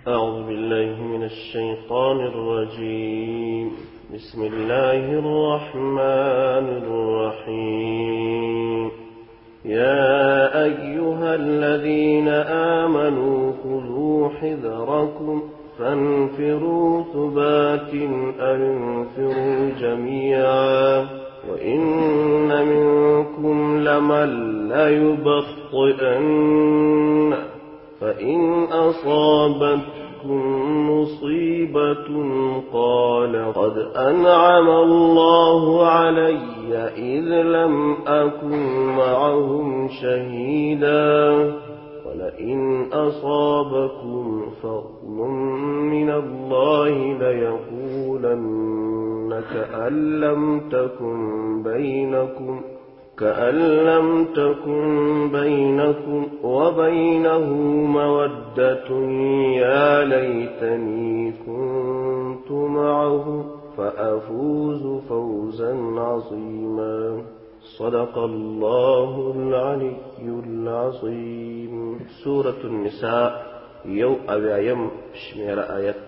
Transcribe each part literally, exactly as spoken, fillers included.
أعوذ بالله من الشيطان الرجيم. بسم الله الرحمن الرحيم. يا أيها الذين آمنوا خذوا حذركم فانفروا ثبات أو انفروا جميعا وإن منكم لمن ليبطئن فإن أصابتكم مصيبة قال قد أنعم الله علي إذ لم أكن معهم شهيدا ولئن أصابكم فضل من الله ليقولن كأن لم تكن بينكم كأن لم تكن بينكم وبينه مودة يا ليتني كنت معهم فأفوز فوزا عظيما. صدق الله العلي العظيم. سورة النساء يو أبيام شمير آيات.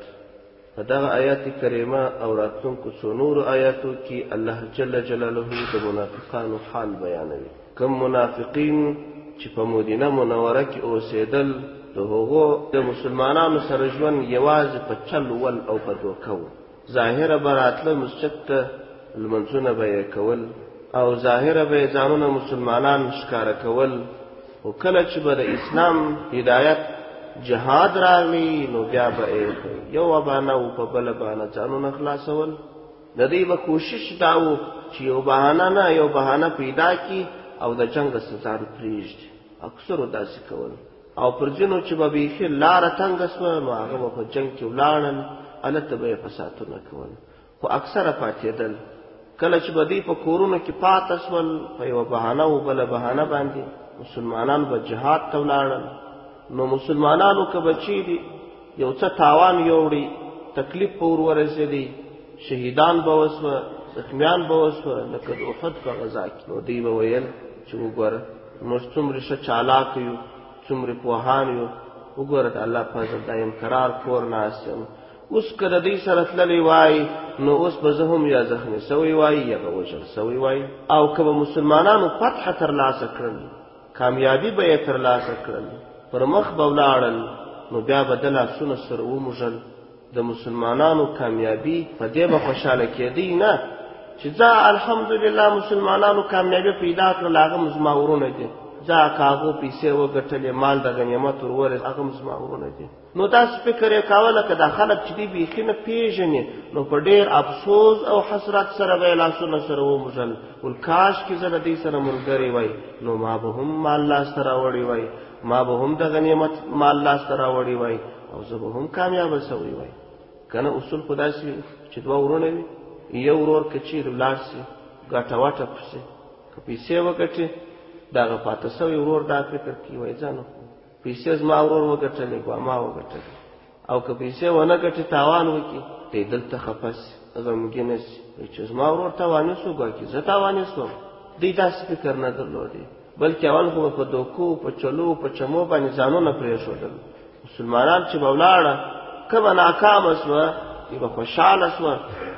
فدغ آيات كريمة أوراتكم كسنور آياتو كي الله جل جلاله دا منافقان حال بيانوي. كم منافقين چه پا مدینه منوره کی اوسیدل دا هغو دا مسلمانانو سرجوان یواز پا چل ول او پا دوکو ظاهر براتل مسجد تا المنزون بیا کول او ظاهر بیا زانون مسلمانان شکار کول و کله چې به د اسلام هدایت جهاد راغلی نو بیا به یو بهانه او په بله بهانه ځانونه خلاصول. د دې به کوشش دا و چې یو بهانه نه یو بهانه پیدا کړي او د جنګ ځان پرېږدي. اکثرو داسې کول او پر ځینو چې به بیخي لاره تنګه سوه نو هغه به په جنګ کې ولاړل، هلته به یې فسادونه کول. خو اکثره پاتېدل. کله چې به دوی په کورونو کې پاته سول په یوه بهانه و بله بهانه باندې مسلمانان به جهاد ته ولاړل. نو مسلمانانو که بچی دي یو څه تاوان یوړي تکلیف په ور ورسېدی شهیدان به وسوه زخمیان به وسوه لکه د احد په غزا کې. نو دوی به ویل چې وګوره موږ څومره ښه چالاک یو څومره پوهان یو، وګوره د الله فضل دایم قرار کور ناست یم. اوس که د دوی سره تللی وای نو اوس به زه هم یا زخمي سوی وای یا به وژل سوی وای. او که به مسلمانانو فتح ترلاسه کړل کامیابي به یې ترلاسه کړل پر مخ به ولاړل نو بیا به د لاسونه سره وموږل. د مسلمانانو کامیابي په دې به خوشحاله کېدی نه چې ځه الحمدلله مسلمانانو کامیابي پیدا کړل هغه هم زما ورونه دي، ځه که هغو پیسې وګټلې مال د غنیمت ورورې هغه هم زما ورونه دي. نو داسې فکر یې کاوه لکه دا خلک چې دي بیخي نه پېژني. نو په ډېر افسوس او حسرت سره به یې لاسونه سره وموږل. ول کاش چې زه د دوی سره ملګری وای نو ما به هم مال لاسته راوړی وای، ما به هم د غنیمت مال لاسته راوړی وای او زه به هم کامیابه سوی وای. که نه اصول خو داسې چې دوه ورونه وي یو ورور که چیرې ولاړ سي ګټه وټه پسې که پیسې وګټي دغه پاته سوی ورور دا فکر کوي وای ځانو پیسې زما ورور وګټلې ګوا ما وګټلې. او که پیسې ونه ګټي تاوان وکړي دی دلته خفه سي غمګینه سي چې زما ورور تاواني سو ګوا کې زه تاواني سوم. دوی داسې فکر نه درلودی بلکې اول خو په دوکو په چلو په چمو باندې ځانونه پرېښودل. مسلمانان چې به ولاړه که به ناکامه سوه دوی به خوشحاله سوه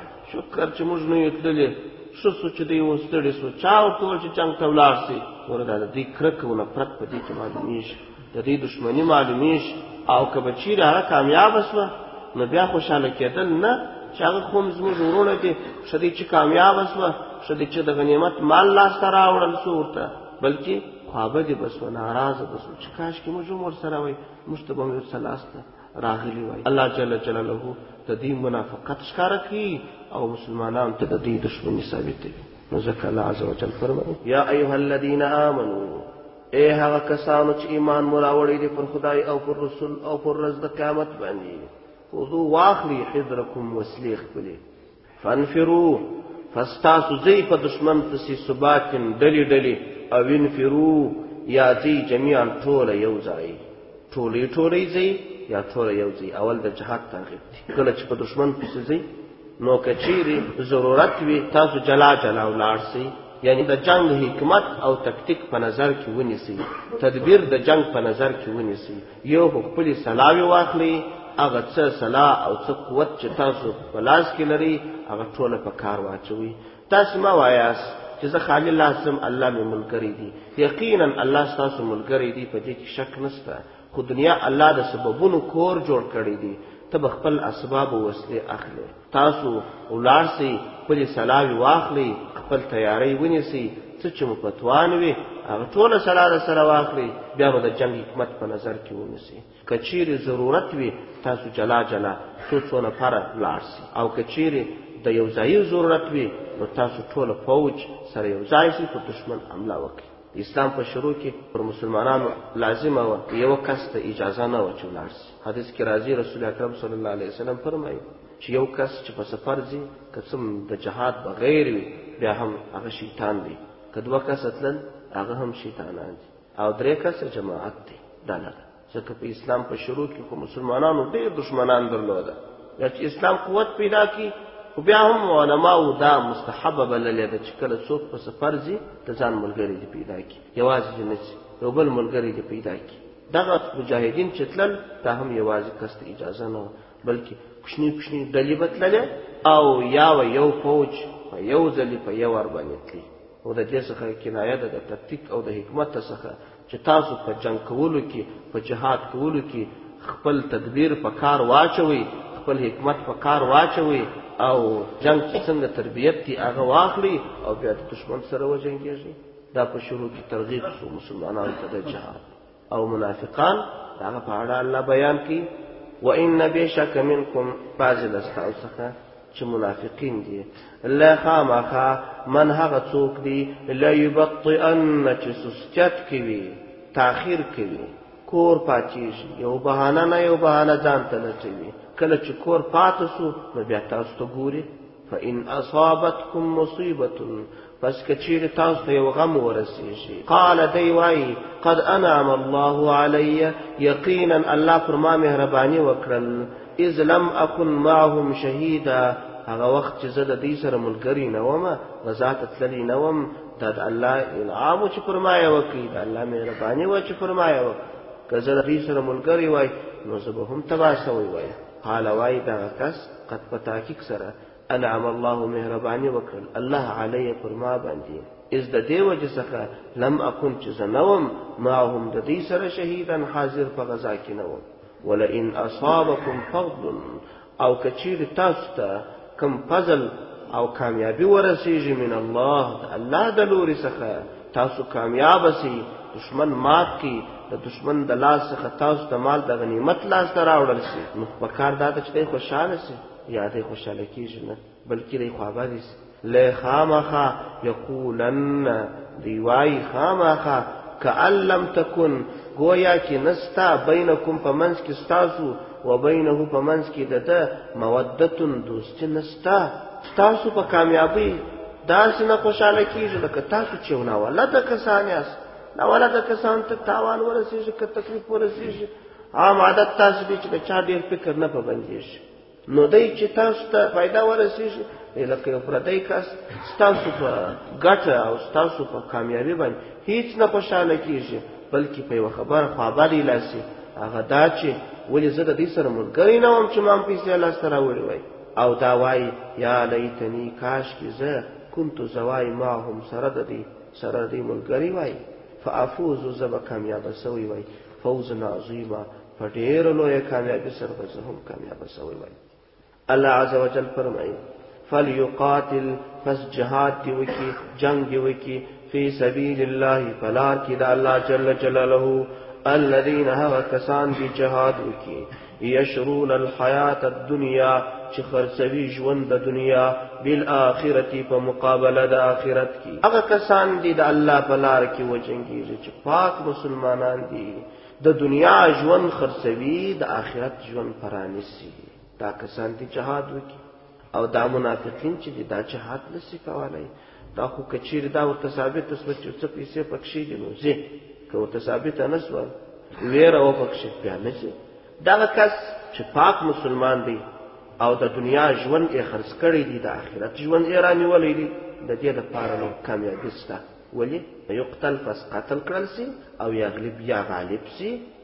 شکر چې موږ نه یو تللې ښه سو چې دوی اوس ستړي سو. چا ورته وویل چې جنګ ته ولاړ سئ ګوره دا د دوی کرکه او نفرت په دې کې معلومېږي، د دوی دښمني معلومېږي. او که به چیرې هغه کامیابه سوه نو بیا خوشحاله کېدل نه چې هغه خو هم زموږ ورونه دي ښه دی چې کامیابه سوه ښه دی چې د غنیمت مال لاسته راوړل سو ورته، بلکې خوابدې به سوه ناراضه به سو چې کاشکې موږ هم ورسره وای موږ ته به مې ورڅه لاسته راغلی وای. الله جل جلاله د دې منافقت ښکاره کوي او مسلمانانو ته د دې دښمني ثابتوي. نو ځکه الله عز وجل فرمایي یا ایها الذین آمنوا، اے هغه کسانو چې ایمان مو راوړی دی پر خدای او پر رسول او پر ورځ د قیامت باندې، خذوا واخلي حذرکم وسلې خپلې، فانفروا فاستاسو ځئ په دښمن پسې ثباتن ډلې ډلې، او انفروا یا ځئ جمیعا ټوله یو ځای، ټولې ټولې ځئ یا ټوله یو ځای. اول د جهاد ترغیب دی. کله چې په دښمن پسې ځئ نو که چیرې ضرورت وي تاسو جلا جلا ولاړ سئ، یعنی د جنگ حکمت او تکتیک په نظر کې ونیسئ، تدبیر د جنگ په نظر کې ونیسئ. یو خپلې سلاوي واخلئ هغه څه صلاح او څه قوت چې تاسو په لاس کې لري هغه ټول په کار واچوي. تاسو ما وایاست چې زه خالي لازم الله مې ملګری دي. یقینا الله تاسو ملګری دي، په دې کې شک نشته. خو دنیا الله د سببونو کور جوړ کړی دی، ته خپل اسباب او وسیله اخلي. تاسو ولار سي خپل سلاوي واخلي، خپل تیاری ونیسي، څه چې مو پتوان وي هغه ټول سره سره واخلي، بیا به د جنگ حکمت په نظر کې ونیسي. کچيري ضرورت وي تاسو جلا جلا څو څو نفر لارسي، او کچيري د یو ځای ضرورت وي نو تاسو ټول فوج سره یو ځای سي په دشمن حمله وکړي. اسلام په شروع کې پر مسلمانانو لازمه و یو کس ته اجازه نه و چې لارسي. حدیث کې راځي رسول اکرم صلی الله علیه وسلم فرمایي چې یو کس چې په سفر ځي قسم د جهاد بغیر وي بیا هم هغه شیطان دی، کدوه کس اتلل هغه هم شیطانان دي، او درې کس جماعت دي. دا نه ځکه په اسلام په شروع کې په مسلمانانو ډېر دشمنان درلوده. یا چې اسلام قوت پیدا کی خو بیا هم علماء دا مستحبه بللې ده چې کله څوک په سفر ځي ته ځان ملګری دی پیدا کی، یوازې جنت یو بل ملګری دی پیدا کی. دغه مجاهدین چې تلل دا هم یوازې کس ته اجازه نه بلکې کوچنی کوچنی ډلې بتللې او یا یو فوج په یو ځلې په یو ور باندې تللی. او د دې څخه کنایه ده د تکتیک او د حکمت څخه چې تاسو په جنگ کولو کې په جهاد کولو کې خپل تدبیر په کار واچوي، خپل حکمت په کار واچوي، او جنگ څنګه تربیت دي هغه واخلي او بیا د دشمن سره وجنګيږي. دا په شروع کې ترغیب شو مسلمانانو ته د جهاد. او منافقان هغه په اړه الله بیان کوي وان بشک منکم بعض الاستعصخه چې منافقین دي لا خامخا من هغه څوک دي لا يبطئن چې سستیت کوي، تاخير کوي، کور پاتېږي، یو بهانه نه یو بهانه ځان ته لټوي. کله چې کور پاتې سو نو بیا تاسو ته ګوري فإن أصابتكم مصيبة پس کچیر تاسو ته یو غم ورسیږي قال دی وای قد انعم الله علی، یقینا الله پر ما مهرباني وکړل، اذ لم اكن معهم شهيدا، هغه وخت چې زه د دې سره ملګری نه وم، غزا ته تللی نه وم. دا د الله انعام چې پر ما یې وکړي، د الله مهرباني و چې پر ما یې وکړي. که زه د دې سره ملګری وای نو زه به هم تباه شوی وای. قال وای دا کس قد پتاکیک سره انعم الله مهرباني وکړل الله علی پر ما باندې، از د دې وجه څخه لم اكن چې زنوم معهم د دې سره شهیدن حاضر په غزا کې نه وم. ولئن اصابکم فضل او کچیر تاسو ته کم فضل او کامیابی ورسیږي من الله الله د لوري څخه، تاسو کامیاب سي، دشمن مات کی، د دشمن د لاس څخه تاسو ته مال د غنیمت لاس ته راوړل سي، نو په کار دا چې خوشاله سي یا دې خوشاله کیږي نه بلکې دې خوابه سي. لا خامخا یقولن دی وای خامخا کأن لم تکن گویا کې نستا بینکم پمنس کې تاسو و بینه پمنس کې دته مودتون دوست نستا، تاسو په کامیابی داس نه خوشاله کیږي لکه تاسو چې ونه ولدا کسان یاست، دا ولدا کسان ته تاوان ورسیږي که تکلیف ورسیږي. عام عادت تاسو دې چې چا ډیر فکر نه پبندیږي، نو دای چې تاسو ته فائدہ ورسیږي لکه یو پردی کس تاسو په ګټه او تاسو په کامیابی باندې هیڅ نه خوشاله کیږي بلکې په یو خبر خبرې لاسي، هغه دا چې ولې زه د دې سره ملګری نه وم چې مام پیسې الله سره وړي وای. او دا وای یا لیتنی کاش کې زه كنت زوای معهم سره د دې سره دې ملګری وای فافوز زب کامیاب سوی وای فوز عظیما فډیر لوی کامیابی سره به هم کامیاب سوی وای. الله عز وجل فرمایي فليقاتل پس جهاد دی وکي، جنگ دی وکي فی سبیل الله فلا کی دا الله جل جلاله الذين هوا کسان دی جهاد وکي یشرون الحیات الدنیا چې خرڅوي ژوند د دنیا بالآخرتی په مقابله د آخرت کی. هغه کسان دي د الله په لار کې وجنګيږي چې پاک مسلمانان دي، د دنیا ژوند خرڅوي د آخرت ژوند پرانیسي. دا کسان دي جهاد وکي. او دا منافقین چې دا جهاد نشي کولای، دا خو کچیر دا ورته ثابت اوسه چې څه پیسې پکښې دي نو زه که ورته ثابت نه شو ویره او پکښې بیا نشي. دا کس چې پاک مسلمان دی او د دنیا ژوند یې خرڅ کړی دی، د آخرت ژوند یې رانیولی دی، د دې لپاره نو کامیابي شته. ولې یقتل پس قتل کړل سي او یغلب یا غالب سي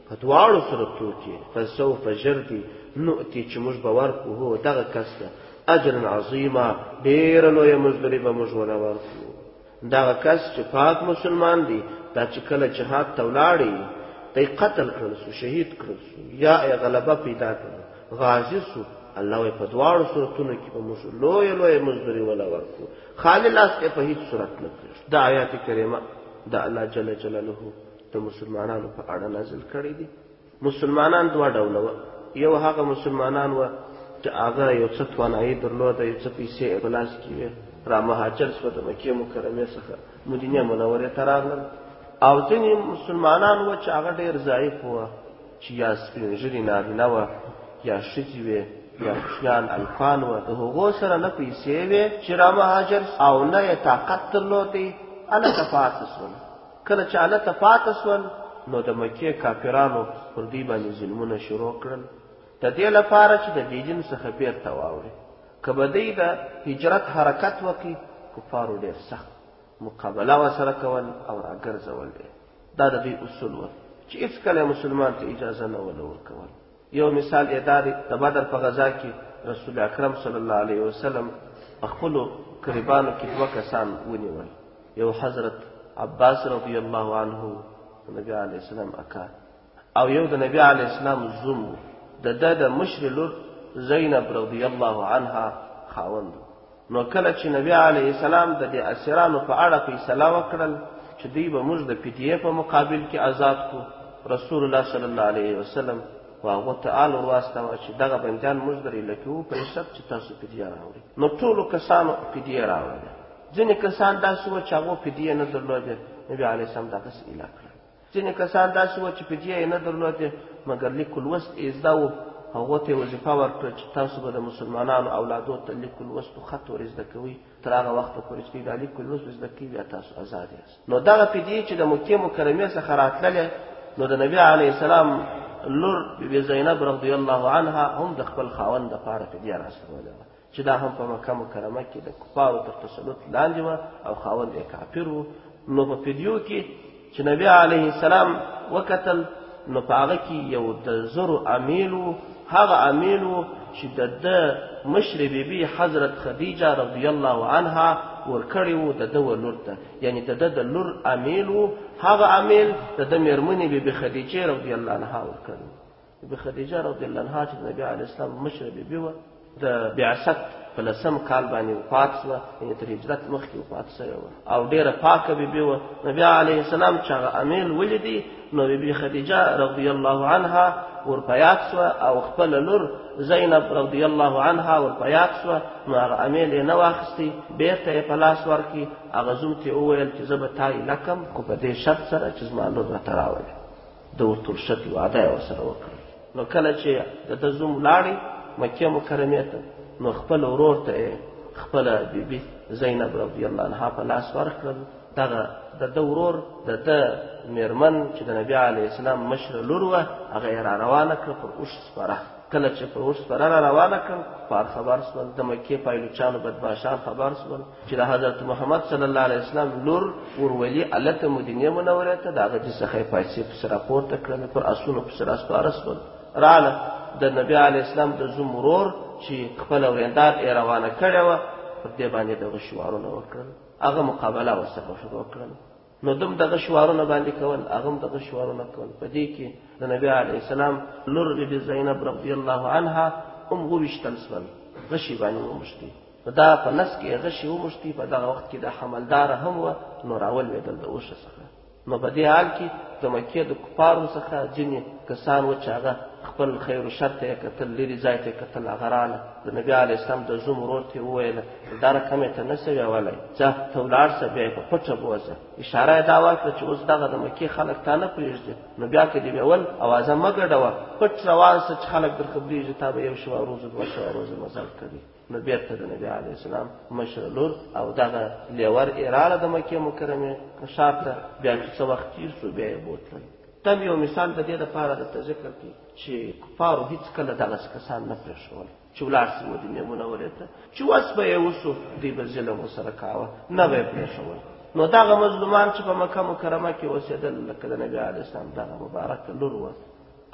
په دواړو صورتو کې فسوف ژر نؤتي چې موږ به ورکو هو دغه کس ته اجر عظیما ډېره لویه مزدوري به موږ وله ورکو. دغه کس چې پاک مسلمان دی دا چې کله جهاد ته ولاړی دی قتل کړل سو شهید کړل سو یا غلبه پیدا کړل غازی سو الله وی په دواړو صورتونو کې به موږ لویه لویه مزدوري وله ورکو. خالی لاس یې په هیڅ صورت نه پرېږدو. دا آیات کریمه د الله جل جلاله د مسلمانانو په اړه نازل کړي دي. مسلمانان دوه ډوله وه. یو هغه مسلمانان وه چې هغه یو څه توانایي درلوده، یو څه پیسې یې په لاس کې وې، را مهاجر شوه د مکې مکرمې څخه مدینې منورې ته راغلل. او ځینې مسلمانان وه چې هغه ډېر ضعیف وه، چې یا سپین ږیري نارینه وه یا ښځې وې یا کوچنیان الفان وه. د هغو سره نه پیسې وې چې را مهاجر او نه یې طاقت درلودی، هلته پاته شول. کله چې هلته پاته شول نو د مکې کافرانو پر دوی باندې ظلمونه شروع کړل د دې لپاره چې د دې جن څخه بیرته واوړي. که به دوی د هجرت حرکت وکړي کفارو ډېر سخت مقابله ورسره کول او راګرځول دي. دا د دوی اصول وو چې هېڅکله مسلمان ته اجازه نه وله ورکول. یو مثال یې دا دی، د بدر په غزا کې رسول اکرم صلی الله علیه وسلم خپلو قریبانو کې دوه کسان ونیول. یو حضرت عباس رضی الله عنه نبی علیه السلام اکا، او یو د نبی علیه السلام زوم د ده د مشر لور زینب رضی الله عنها خاوند. نو کله چې نبی علیه السلام د دې اسیرانو په اړه فیصله وکړل چې دوی به موږ د فدیې په مقابل کې آزاد کو، رسول الله صلی الله علیه وسلم هغو ته آل ور واستوه چې دغه بندیان موږ درې لکو په شرط چې تاسو فدیه راوړئ. نو ټولو کسانو فدیه راوړله. ځینې کسان داسې وو چې هغو فدیه نه درلودې، نبی علیه السلام دغسې اعلان کړل. ځینې کسان داسې وو چې فدیه یې نه درلودې مګر لیک الوست یې زده وو، هغو ته یې وظیفه ورکړه چې تاسو به د مسلمانانو اولادو ته لیک الوست و خط ور زده کوئ، تر هغه وخته پورې چې دوی دا لیک الوست زده کوي بیا تاسو آزاد یاست. نو دغه فدیې چې د مکې مکرمې څخه راتللې، نو د نبي علیه السلام لور بی زینب رضی الله عنها هم د خپل خاوند دپاره فدیه راستوله وه چې دا هم په مکه مکرمه کې د کفارو تر تسلط لاندې وه او خاوند یې کافر و. نو په فدیو کې چې نبی علیه السلام وکتل نو په هغه کې یو د زرو امیل و. هغه امیل و چې د ده مشر بیبي حضرت خدیجه رضی الله عنها ورکړی و د ده و لور ته، یعنی د ده د لور امیل و. هغه امیل د ده مېرمنې بیبي خدیجې رضی الله عنها ورکړی و. بیبي خدیجه رضی الله عنها چې د نبي علیه السلام مشر بیبي وه، د بعثت په لسم کال باندې وفات شوه، یعنې تر هجرت مخکې وفات شوې وه او ډېره پاکه بیبي وه. نبي علیه السلام چې هغه امیل ولیدي نو بیبي خدیجه رضی الله عنها ورپه یاد شوه او خپله لور زینب رضی الله عنها ورپه یاد شوه. نو هغه امیل یې نه واخیستی، بېرته یې په لاس ورکړي. هغه زوم ته یې وویل چې زه به تا لکم، خو په دې شرط سره چې زما لور راته راولې. ده ورته ورشتي وعده یې ورسره وکړل. نو کله چې د ده زوم لاړی مکې مکرمې ته، نو خپل ورور ته یې خپله بیبي زینب رضی الله عنها په لاس ورکړل. دغه د ده ورور د ده مېرمن چې د نبي علیه السلام مشره لور وه، هغه یې را روانه کړه پر اوښ سپره. کله چې پر اوښ سپره را روانه کړل، پار خبر شول، د مکې پایلوچانو بدماشان خبر شول چې د حضرت محمد صلی الله علیه وسلم لور ورولي هلته مدینې منورې ته د هغه دې څخه یې پیسې پسې راپورته کړلې، پر اسونو پسې راسپاره شول. راله د نبي علیه السلام د زوم ورور چې خپله ورېندار یې روانه کړې وه، پر دې باندې دغه شعارونه وکړل، هغه مقابله ورسره شروع کړل. نو دم دغه شعارونه باندې کول، هغه هم دغه شعارونه کول. په دې کې د نبي علیه السلام لور بیبي زینب رضی الله عنها هم وویشتل شول، غشي باندې وموښتي. دا په نس کې غشي وموښتي، په دغه وخت کې د حملداره هم وه، نو راولوېدل د اوښه څخه. نو په دې حال کې د مکې د کفارو څخه ځینې کسان و چې هغه خپل خیر و شر ته یې کتل، لرې ځای ته یې کتل، هغه راله د نبي علیه السلام د زوم ورور ته یې وویله دا رقم یې ته نه شوې ولی، ځه ته ولاړ شه، بیا یې په پټه بوځه. اشاره یې دا وکړه چې اوس دغه د مکې خلک تا نه پرېږدي، نو بیا که دې بیول اوازه مه ګډوه، پټ روان شه چې خلک در خبرېږي تا به یو شوه روزه دوه شوه روزه مزل کوي. نو بېرته د نبي علیه السلام مشره لور او دغه لیور یې راله د مکې مکرمې ښار ته. بیا چې څه وخت تېر شو بیا یې بوتلل. تم یو مثال د دې دپاره درته ذکر کړي چې کفارو هېڅکله دغسې کسان نه پرېښول چې ولاړ شي مدینې منورې ته، چې وس به یې وسو دوی به ظلم ورسره کاوه، نه به یې پرېښول. نو دغه مظلومان چې په مکه مکرمه کې اوسېدل، لکه د نبي علیه السلام دغه مبارکه لور وه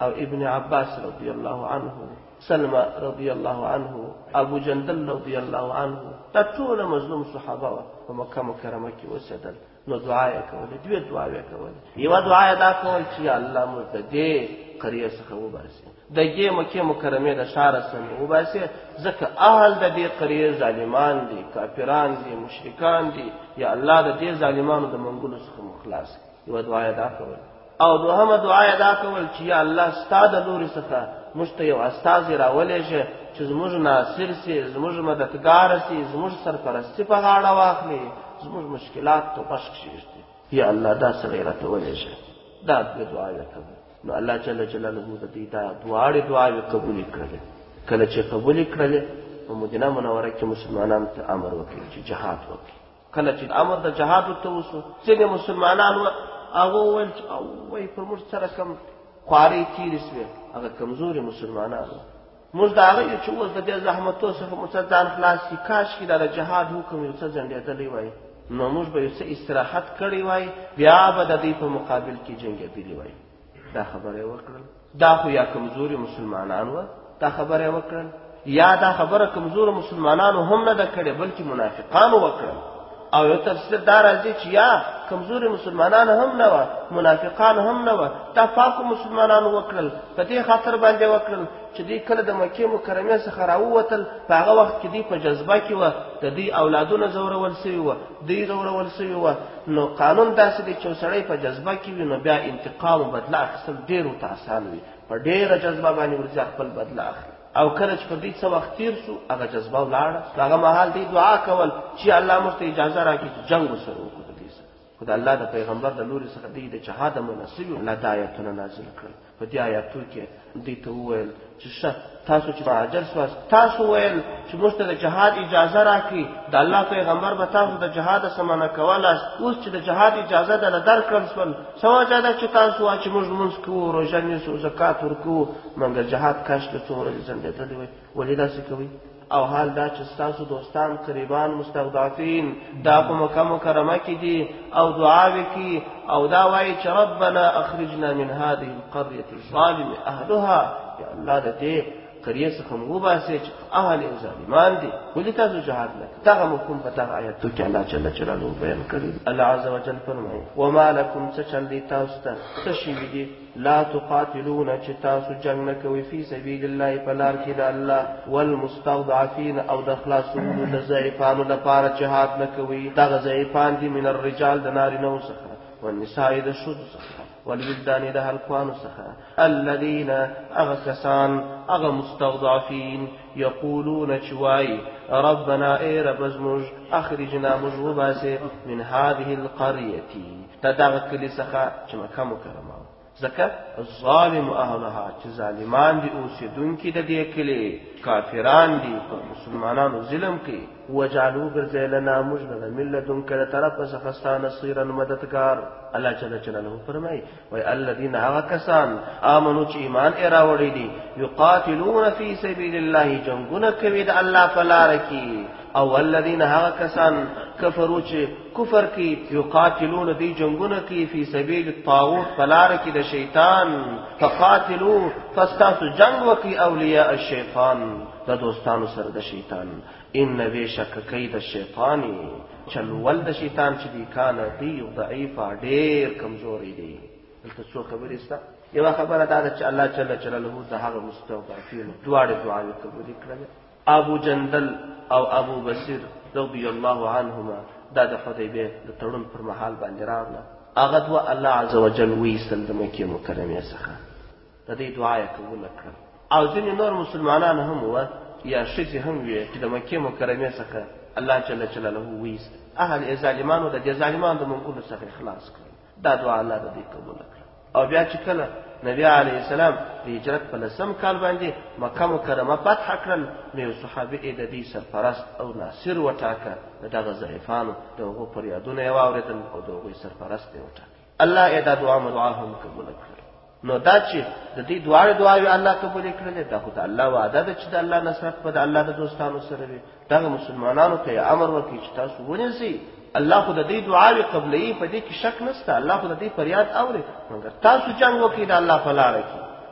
او ابن عباس رضی الله عنه، سلمہ رضی الله عنه، ابو جندل رضی الله عنه، دا ټول مظلوم صحابه په مکه مکرمه کې اوسېدل. نو دعا یې کوله، دوی دعا یې کوله. یو دعا یې دا کول چې الله موږ د دې قریه څخه وباسي، د دې مکه مکرمه د شار څخه وباسي، ځکه اهل د دې قریه ظالمان دي، کافران دي، مشرکان دي. یا الله د دې ظالمانو د منګولو څخه مخلاص. یو دعا یې دا کوله. او دوهمه دعا یې دا کول چې یا الله ستاسو د لوري څخه موږ ته یو استاد راولې شه چې زموږ ناصر سي، زموږ مددگار سي، زموږ سرپرستی په غاړه واخلي، زموږ مشکلات ته بخښ کړي. یا الله دا سره راته ولې شه. دا د دعا یې کوله. نو الله جل جلاله د دې دا دعاړي دعاوې قبول کړې. کله چې قبول کړې په مدینه منوره کې مسلمانانو ته امر وکړ چې جهاد وکړي. کله چې امر د جهاد ته وشو، ځینې مسلمانانو هغه ول او وای پر موږ سره کم خواري تیر سوي، هغه کمزوري مسلمانانو موږ دا هغه چې اوس د دې زحمتو څخه مسلمان خلاص کی، کاش کې د جهاد حکم یو څه ځنډېدلی وای، نو موږ به یو څه استراحت کړی وای، بیا به د دې په مقابل کې جنګېدلی وای. دا خبره وکړل. دا خو یا کمزوري مسلمانانو دا خبره وکړل، یا دا خبره کمزوري مسلمانانو هم نه ده کړې، بلکې منافقانو وکړل. او یو تفسیر دا راځي چې یا کمزوري مسلمانان هم نه و، منافقان هم نه و، دا پاکو مسلمانانو وکړل. په دې خاطر باندې وکړل چې دوی کله د مکې مکرمې څخه راووتل، په هغه وخت کې دوی په جذبه کې وه، د دوی اولادونه زورول سوي وه، دوی زورول سوي وه. نو قانون داسې دی چې سړی په جذبه کې وي، نو بیا انتقام او بدله اخیستل ډېر ورته اسان وي، په ډېره جذبه باندې ورځي خپل بدله اخلي. او کله چې په دې څه وخت تیر شو، هغه جذبه ولاړه. هغه مهال دې دعا کول چې الله موږ ته اجازه راکړي چې جنگ وسره وکړو. دې سره خدای الله د پیغمبر د لوري څخه دې د جهاد مناسب الله د آیاتونه نازل کړل. په دې آیاتو کې دې ته وویل چې شه تاسو چې مهاجر سواس، تاسو ویل چې موږ ته د جهاد اجازه راکړي، د الله پیغمبر به تاسو د جهاد سمانه کولاست. اوس چې د جهاد اجازه ده درکړل سول، سمجه ده چې تاسو وا چې موږ مونږ کوو، روژه نیسو، زکات ورکوو، مګر جهاد کاش له څو ورځې ځنډېدلی وای. ولې داسې کوئ؟ او حال دا چې ستاسو دوستان قریبان مستضعفین دا په مکه مکرمه کې دي او دعاوې کوي او دا وایي چې ربنا اخرجنا من هذه القريه الظالم اهلها. یا الله د دې قریه څخه موږ وباسئ چې اهل یې ظالمان دي. ولې تاسو جهاد نه کوئ؟ دغه مفهوم په دغه آیاتو کې الله جل جلاله بیان کړی. الله عز وجل فرمایي وما لكم څه چل دي تاسو ته، څه شوي دي لا تقاتلون چې تاسو جنگ نه کوئ فی سبیل الله په لار کې د الله، والمستضعفین او د خلاصولو د ضعیفانو لپاره جهاد نه کوئ. دغه ضعیفان دي من الرجال د نارینهو څخه، والنساء د ښځو څخه، والولدان د هلکانو څخه، الذین اغه کسان اغه مستضعفین یقولون چې وایي ربنا ای رب زموږ اخرجنا موږ وباسئ من هذه القریة د دغه کلي څخه چې مکه مکرمه ځکه الظالم اهلها چې ظالمان دي اوسېدونکي د دې کلي، کافران دي، پر مسلمانانو ظلم کوي. وجعلوا ګرځئ لنا موږ له من لدنک له طرفه څخه ستا نصیرا مددګار. الله جل جلاله فرمایي وایي الذین هغه کسان آمنو چې ایمان یې راوړی دي، یقاتلون فی سبیل الله جنګونه کوي د الله په لاره کې، او الذین هغه کسان کفرو چې کفر کی یقاتلون دی جنگونه کی فی سبیل الطاغوت فلار کی د شیطان، فقاتلوا فاستاسو جنگ وکي اولیاء الشیطان د دوستانو سره د شیطان، ان بشک کید الشیطانی چلول د شیطان چې دی کان دی ضعیف ډیر کمزوري دی. دلته څو خبرې ستا یو خبره دا چې الله جل جلاله د هغه مستضعفین دواړه دعاوې قبول کړل. ابو جندل او ابو بصیر رضی الله عنهما دا د حدیبیه د تړون پر مهال باندې راغله. هغه دوا الله عز وجل ویستل د مکې مکرمه څخه، د دې دعا یې قبول کړل. او ځینې نور مسلمانان هم وو یا ښځې هم وي چې د مکې مکرمه څخه الله جل جلاله ویست، اهل ظالمانو د دې ظالمانو د منګولو څخه خلاص کړل. دا دعا الله د دې قبول کړل. او بیا چې کله نبی علیه السلام د هجرت په لسم کال باندې مکه مکرمه فتح کړل، نو یو صحابي د دې سرپرست او ناصر وټاکه. دغه ضعیفانو دغه فریادونه یې واورېدل او دغه سرپرست یې وټاکه. الله یې دا دعا دعا هم قبول کړل. نو دا چې د دې دعا دعاوې الله قبول کړل، دا خو د الله وعده ده چې د الله نصرت په د الله د دوستانو سره وي. دغه مسلمانانو ته امر وکړي چې تاسو ونیسئ. الله خو د دې دعاوې قبلې په دې کې شک نشته، الله خو د دې فریاد اوري، مګر تاسو جنگ وکړئ د الله په لاره کې.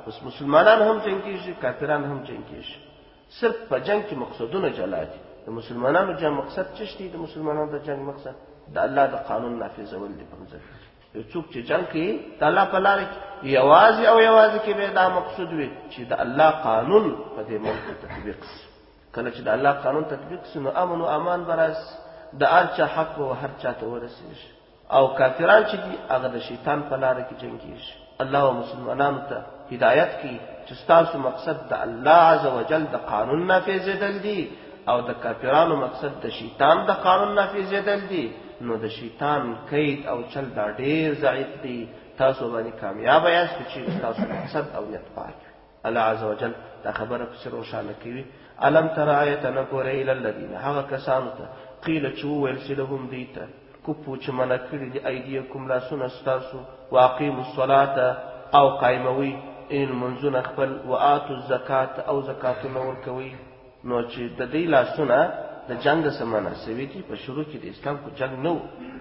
اوس مسلمانان هم جنگ کیږي کافران هم جنگ کیږي صرف په جنگ کې مقصدونه جلا دي د مسلمانانو جنگ مقصد څه دی د مسلمانانو د جنگ مقصد د الله د قانون نافذول دي په ځکه یو څوک چې جنگ کوي د الله په لار کې یوازې او یوازې کې به دا مقصود وي چې د الله قانون په دې ملک تطبیق شي کله چې د الله قانون تطبیق شي نو امن او امان براس د هر چا حق او هر چا ته ورسیږي او کافران چې دي هغه د شیطان په لار کې جنگ کوي الله او مسلمانانو ته هدایت کوي چې تاسو مقصد د الله عزوجل د قانون نافذیدل دي او د کافرانو مقصد د شیطان د قانون نافذیدل دي نو د شیطان کید او چل دا ډیر ضعیف دي تاسو باندې کامیاب یاست چې تاسو مقصد او نیت پاک الله عزوجل دا خبره په سر روشانه کوي الم تر آیت نکور الى الذين هغه کسانو ته قیل چې ویل چې لهم دیته کوپو چې منع کړی دی ایدیکم لا سن استاسو واقیموا الصلاه او قائموي ان منزون خپل واتو الزکات او زکات نور کوي نو چې د دې لاسونه د جنگ سمانه سوي دي په شروع کې د اسلام کو جنگ نو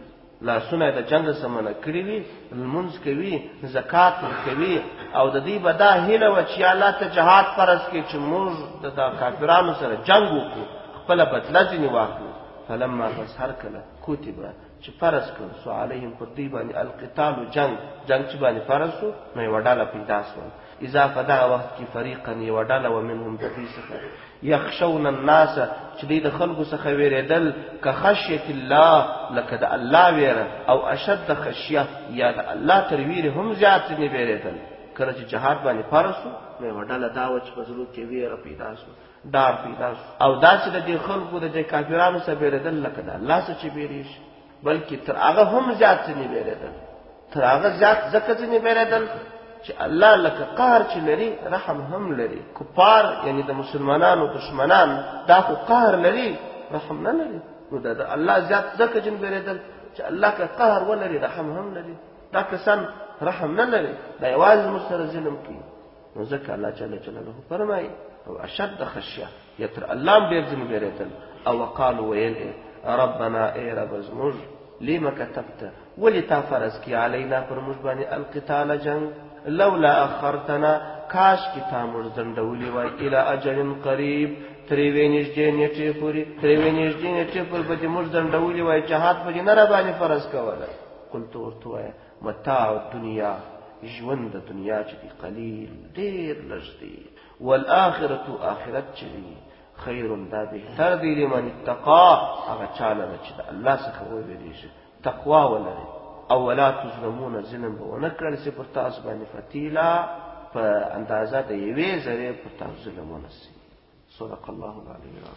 لاسونه د جنگ سمانه کړی وي المنز کوي زکات کوي او د دې بدا هله و چې الله ته جهاد فرض کړي چې موږ د کافرانو سره جنگ وکړو خپل بدله ځنی واخلو فلما فسحر کله کتبه چې فرض کړو سو علیهم پر دی باندې القتال جنگ جنگ چې باندې فرض شو نو وډاله پیدا شو اذا فدا وقت کی فریقا وډاله ومنهم ذیسه یخشون الناس چې د خلکو څخه ویریدل که خشیت الله لکه د الله ویره او اشد خشیه یا د الله تر ویره هم زیات نه ویریدل کله چې جهاد باندې فرض شو نو وډاله دا و چې بزرو کې ویره پیدا شو دار پیدا شو او دا چې د خلکو د کافرانو سره ویریدل لکه د الله څخه ویریش بلکې تر هغه هم زیات نه ویریدل تر هغه زیات زکه نه ویریدل چې الله لکه قهر چې لري رحم هم لري کفار یعنی د مسلمانانو دشمنان دا خو قهر لري رحم نه لري نو دا الله زیات زکه جن ویریدل چې الله که قهر ولري رحم هم لري دا کسان رحم نه لري دا یوازې مسره ظلم کوي نو ځکه الله جل جلاله فرمایي او اشد خشيه یتر الله ډیر ځن ویریدل او وقالو ویل ربنا ای رب زموږ لما كتبت ولتا فرض کی علینا پر موږ باندې القتال جنگ لولا اخرتنا کاش کی تا موږ زندولی وای الی اجل قریب تریوینش جنټی پوری تریوینش جنټی پر به موږ زندولی وای جهاد په نه را باندې فرض کوله قلت ورته متاع الدنيا ژوند د دنیا چې قلیل ډیر لږ دی والآخرة آخرت چې خیر دا بهتر دی لمن اتقا هغه چاله چې الله څخه وویریږي تقوا ولري او ولا تظلمون ظلم ونه کړل چې پر تاسو باندې فتیلا په اندازه د یوې ذره پر تاسو ظلم ونسي صدق الله العلی